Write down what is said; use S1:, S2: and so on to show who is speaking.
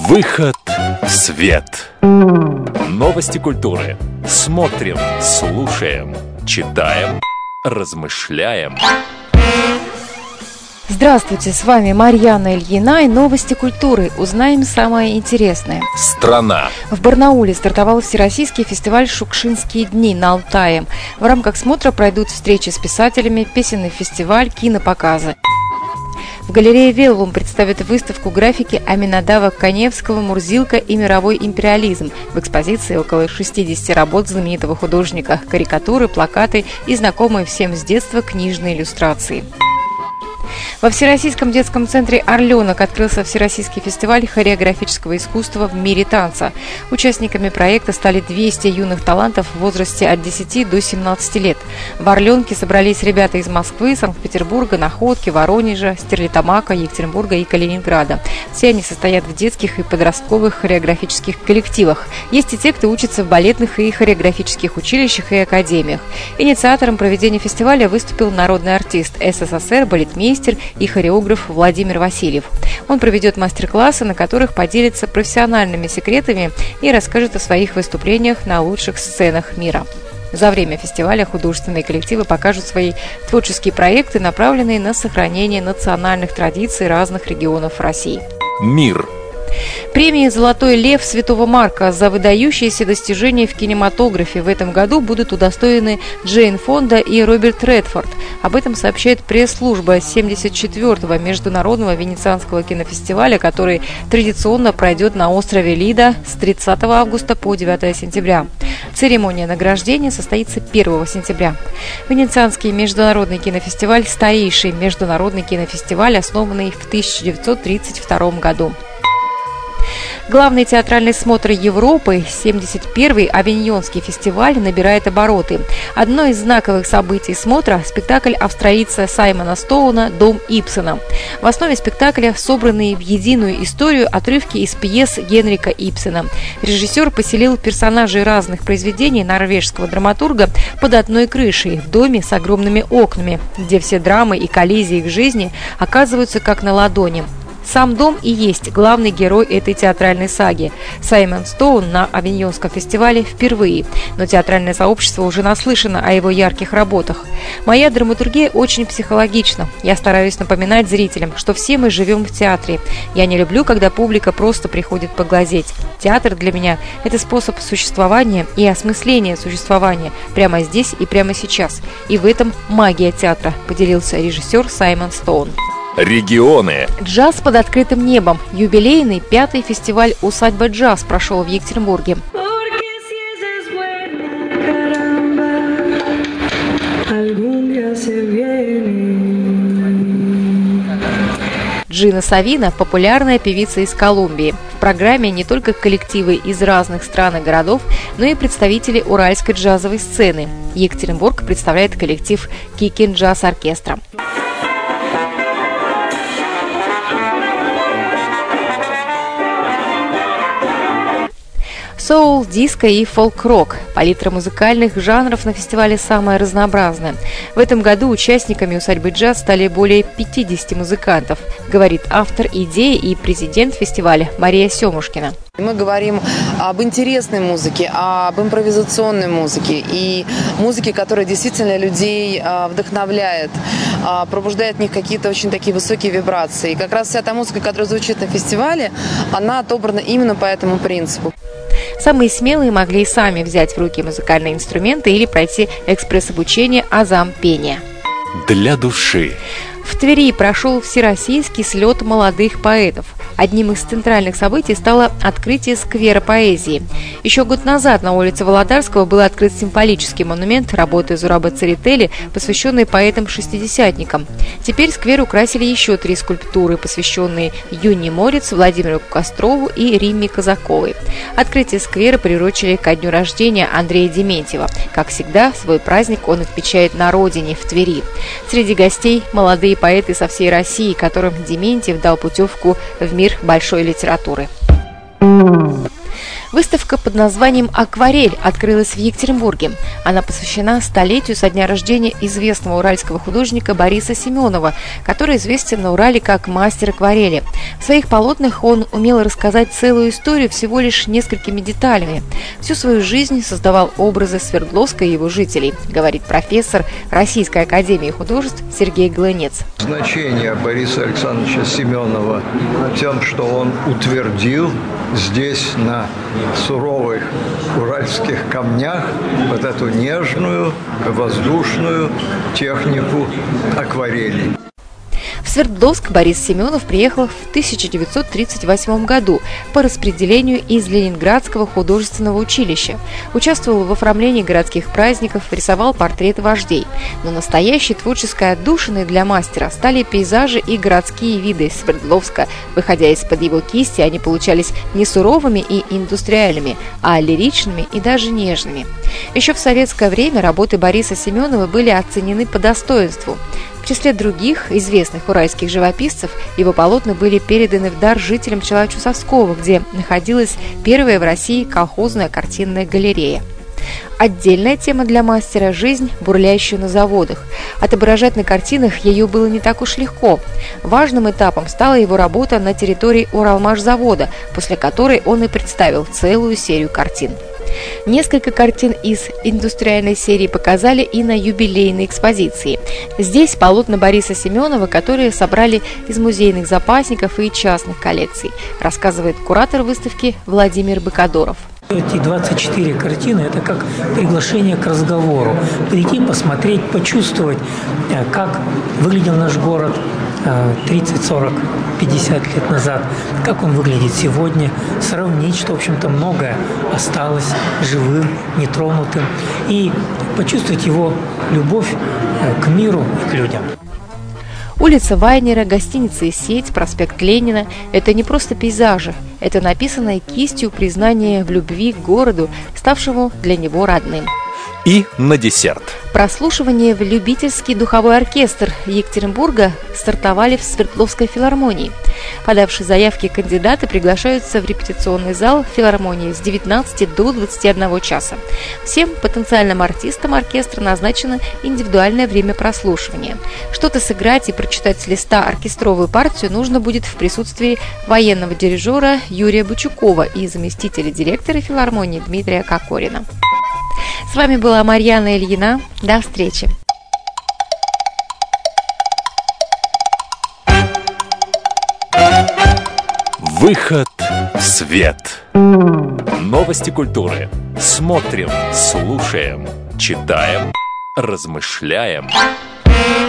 S1: Выход в свет. Новости культуры. Смотрим, слушаем, читаем, размышляем.
S2: Здравствуйте, с вами Марьяна Ильина и новости культуры. Узнаем самое интересное.
S1: Страна.
S2: В Барнауле стартовал всероссийский фестиваль «Шукшинские дни» на Алтае. В рамках смотра пройдут встречи с писателями, песенный фестиваль, кинопоказы. В галерее «Велвум» представят выставку графики Аминадава Каневского «Мурзилка и мировой империализм». В экспозиции около 60 работ знаменитого художника, карикатуры, плакаты и знакомые всем с детства книжные иллюстрации. Во Всероссийском детском центре «Орленок» открылся Всероссийский фестиваль хореографического искусства в мире танца. Участниками проекта стали 200 юных талантов в возрасте от 10 до 17 лет. В «Орленке» собрались ребята из Москвы, Санкт-Петербурга, Находки, Воронежа, Стерлитамака, Екатеринбурга и Калининграда. Все они состоят в детских и подростковых хореографических коллективах. Есть и те, кто учится в балетных и хореографических училищах и академиях. Инициатором проведения фестиваля выступил народный артист СССР, балетмейстер и хореограф Владимир Васильев. Он проведет мастер-классы, на которых поделится профессиональными секретами и расскажет о своих выступлениях на лучших сценах мира. За время фестиваля художественные коллективы покажут свои творческие проекты, направленные на сохранение национальных традиций разных регионов России.
S1: Мир.
S2: Премии «Золотой лев» Святого Марка за выдающиеся достижения в кинематографе в этом году будут удостоены Джейн Фонда и Роберт Редфорд. Об этом сообщает пресс-служба 74-го Международного Венецианского кинофестиваля, который традиционно пройдет на острове Лида с 30 августа по 9 сентября. Церемония награждения состоится 1 сентября. Венецианский международный кинофестиваль – старейший международный кинофестиваль, основанный в 1932 году. Главный театральный смотр Европы, 71-й Авиньонский фестиваль, набирает обороты. Одно из знаковых событий смотра – спектакль австралийца Саймона Стоуна «Дом Ибсена». В основе спектакля собранные в единую историю отрывки из пьес Генрика Ибсена. Режиссер поселил персонажей разных произведений норвежского драматурга под одной крышей, в доме с огромными окнами, где все драмы и коллизии их жизни оказываются как на ладони. Сам дом и есть главный герой этой театральной саги. Саймон Стоун на Авиньонском фестивале впервые, но театральное сообщество уже наслышано о его ярких работах. Моя драматургия очень психологична. Я стараюсь напоминать зрителям, что все мы живем в театре. Я не люблю, когда публика просто приходит поглазеть. Театр для меня – это способ существования и осмысления существования прямо здесь и прямо сейчас. И в этом магия театра, поделился режиссер Саймон Стоун.
S1: Регионы.
S2: Джаз под открытым небом. Юбилейный 5-й фестиваль «Усадьба джаз» прошел в Екатеринбурге. Джина Савина – популярная певица из Колумбии. В программе не только коллективы из разных стран и городов, но и представители уральской джазовой сцены. Екатеринбург представляет коллектив «Кикин Джаз Оркестра». Соул, диско и фолк-рок. Палитра музыкальных жанров на фестивале самая разнообразная. В этом году участниками «Усадьбы джаз» стали более 50 музыкантов, говорит автор идеи и президент фестиваля Мария Семушкина.
S3: Мы говорим об интересной музыке, об импровизационной музыке и музыке, которая действительно людей вдохновляет, пробуждает в них какие-то очень такие высокие вибрации. И как раз вся та музыка, которая звучит на фестивале, она отобрана именно по этому принципу.
S2: Самые смелые могли и сами взять в руки музыкальные инструменты или пройти экспресс-обучение азам пения.
S1: Для души.
S2: В Твери прошел всероссийский слет молодых поэтов. Одним из центральных событий стало открытие сквера поэзии. Еще год назад на улице Володарского был открыт символический монумент работы Зураба Церетели, посвященный поэтам-шестидесятникам. Теперь сквер украсили еще 3 скульптуры, посвященные Юне Морец, Владимиру Кострову и Римме Казаковой. Открытие сквера приурочили ко дню рождения Андрея Дементьева. Как всегда, свой праздник он отмечает на родине, в Твери. Среди гостей молодые поэты со всей России, которым Дементьев дал путевку в мир большой литературы. Выставка под названием «Акварель» открылась в Екатеринбурге. Она посвящена столетию со дня рождения известного уральского художника Бориса Семенова, который известен на Урале как мастер акварели. В своих полотнах он умел рассказать целую историю всего лишь несколькими деталями. Всю свою жизнь создавал образы Свердловска и его жителей, говорит профессор Российской академии художеств Сергей Глынец.
S4: Значение Бориса Александровича Семенова тем, что он утвердил здесь, на суровых уральских камнях, вот эту нежную, воздушную технику акварели.
S2: В Свердловск Борис Семенов приехал в 1938 году по распределению из Ленинградского художественного училища. Участвовал в оформлении городских праздников, рисовал портреты вождей. Но настоящей творческой отдушиной для мастера стали пейзажи и городские виды Свердловска. Выходя из-под его кисти, они получались не суровыми и индустриальными, а лиричными и даже нежными. Еще в советское время работы Бориса Семенова были оценены по достоинству. В числе других известных уральских живописцев его полотна были переданы в дар жителям Челачусовского, где находилась первая в России колхозная картинная галерея. Отдельная тема для мастера – жизнь, бурлящую на заводах. Отображать на картинах ее было не так уж легко. Важным этапом стала его работа на территории Уралмашзавода, после которой он и представил целую серию картин. Несколько картин из индустриальной серии показали и на юбилейной экспозиции. Здесь полотна Бориса Семенова, которые собрали из музейных запасников и частных коллекций, рассказывает куратор выставки Владимир Быкадоров.
S5: Эти 24 картины – это как приглашение к разговору. Прийти, посмотреть, почувствовать, как выглядел наш город 30, 40, 50 лет назад, как он выглядит сегодня, сравнить, что, в общем-то, многое осталось живым, нетронутым, и почувствовать его любовь к миру и к людям.
S2: Улица Вайнера, гостиница и сеть, проспект Ленина – это не просто пейзажи, это написанное кистью признание в любви к городу, ставшему для него родным.
S1: И на десерт.
S2: Прослушивание в любительский духовой оркестр Екатеринбурга стартовали в Свердловской филармонии. Подавшие заявки кандидаты приглашаются в репетиционный зал филармонии с 19 до 21 часа. Всем потенциальным артистам оркестра назначено индивидуальное время прослушивания. Что-то сыграть и прочитать с листа оркестровую партию нужно будет в присутствии военного дирижера Юрия Бычукова и заместителя директора филармонии Дмитрия Кокорина. С вами была Марьяна Ильина. До встречи.
S1: Выход в свет. Новости культуры. Смотрим, слушаем, читаем, размышляем.